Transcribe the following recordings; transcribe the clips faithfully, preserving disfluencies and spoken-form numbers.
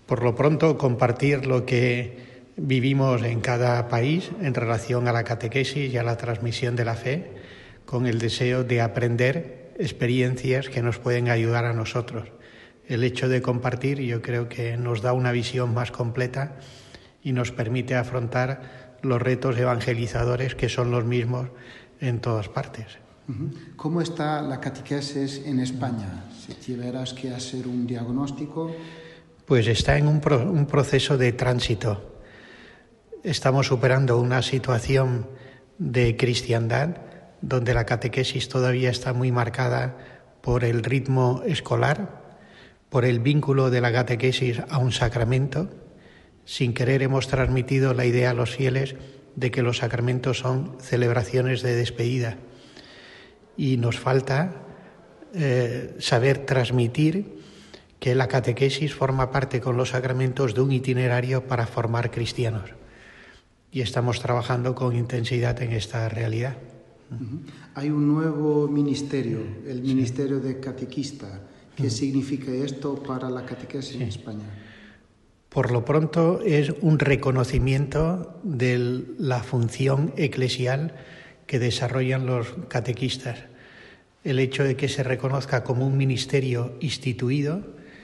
Por lo pronto, compartir lo que vivimos en cada país en relación a la catequesis y a la transmisión de la fe, con el deseo de aprender experiencias que nos pueden ayudar a nosotros. El hecho de compartir, yo creo que nos da una visión más completa y nos permite afrontar los retos evangelizadores que son los mismos en todas partes. ¿Cómo está la catequesis en España? Si tuvieras que hacer un diagnóstico. Pues está en un, pro, un proceso de tránsito. Estamos superando una situación de cristiandad donde la catequesis todavía está muy marcada por el ritmo escolar, por el vínculo de la catequesis a un sacramento. Sin querer hemos transmitido la idea a los fieles de que los sacramentos son celebraciones de despedida y nos falta eh, saber transmitir que la catequesis forma parte con los sacramentos de un itinerario para formar cristianos. Y estamos trabajando con intensidad en esta realidad. Uh-huh. Hay un nuevo ministerio, el Ministerio sí. de Catequista. ¿Qué uh-huh. significa esto para la catequesis sí. en España? Por lo pronto es un reconocimiento de la función eclesial que desarrollan los catequistas. El hecho de que se reconozca como un ministerio instituido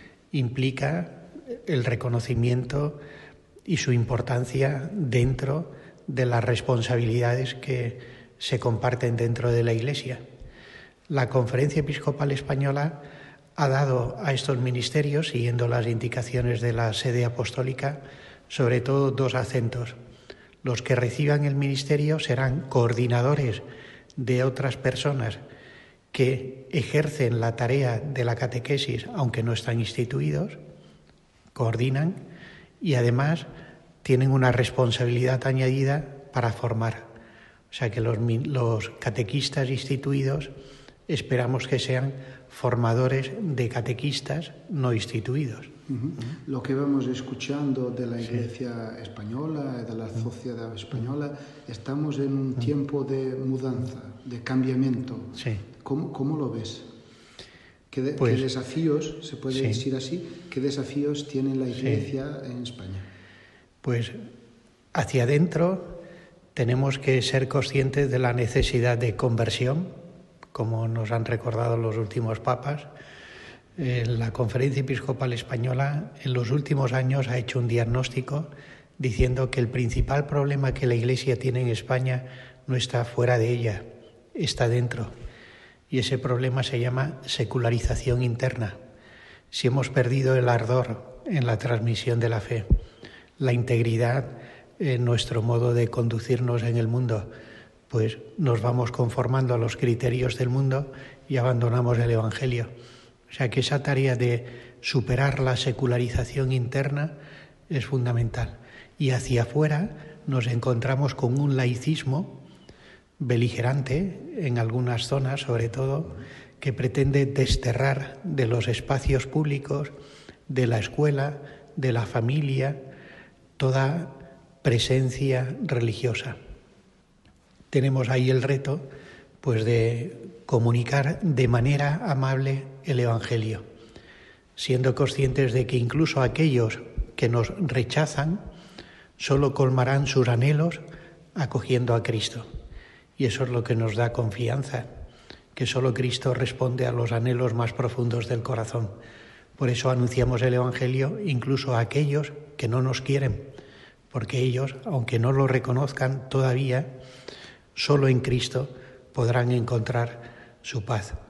implica el reconocimiento y su importancia dentro de las responsabilidades que se comparten dentro de la Iglesia. La Conferencia Episcopal Española ha dado a estos ministerios, siguiendo las indicaciones de la sede apostólica, sobre todo dos acentos. Los que reciban el ministerio serán coordinadores de otras personas que ejercen la tarea de la catequesis, aunque no están instituidos, coordinan y además tienen una responsabilidad añadida para formar. O sea que los, los catequistas instituidos esperamos que sean formadores de catequistas no instituidos. Uh-huh. Lo que vamos escuchando de la Iglesia sí. española, de la sociedad española, estamos en un uh-huh. tiempo de mudanza, de cambiamiento. Sí. ¿Cómo, cómo lo ves? ¿Qué, de, pues, ¿Qué desafíos, se puede sí. decir así, qué desafíos tiene la Iglesia sí. en España? Pues hacia adentro tenemos que ser conscientes de la necesidad de conversión, como nos han recordado los últimos papas. Eh, la Conferencia Episcopal Española en los últimos años ha hecho un diagnóstico diciendo que el principal problema que la Iglesia tiene en España no está fuera de ella, está dentro. Y ese problema se llama secularización interna. Si hemos perdido el ardor en la transmisión de la fe, la integridad en nuestro modo de conducirnos en el mundo, pues nos vamos conformando a los criterios del mundo y abandonamos el Evangelio. O sea que esa tarea de superar la secularización interna es fundamental. Y hacia afuera nos encontramos con un laicismo beligerante en algunas zonas, sobre todo, que pretende desterrar de los espacios públicos, de la escuela, de la familia, toda presencia religiosa. Tenemos ahí el reto, pues, de comunicar de manera amable el Evangelio, siendo conscientes de que incluso aquellos que nos rechazan solo colmarán sus anhelos acogiendo a Cristo. Y eso es lo que nos da confianza, que solo Cristo responde a los anhelos más profundos del corazón. Por eso anunciamos el Evangelio incluso a aquellos que no nos quieren, porque ellos, aunque no lo reconozcan todavía, solo en Cristo podrán encontrar su paz.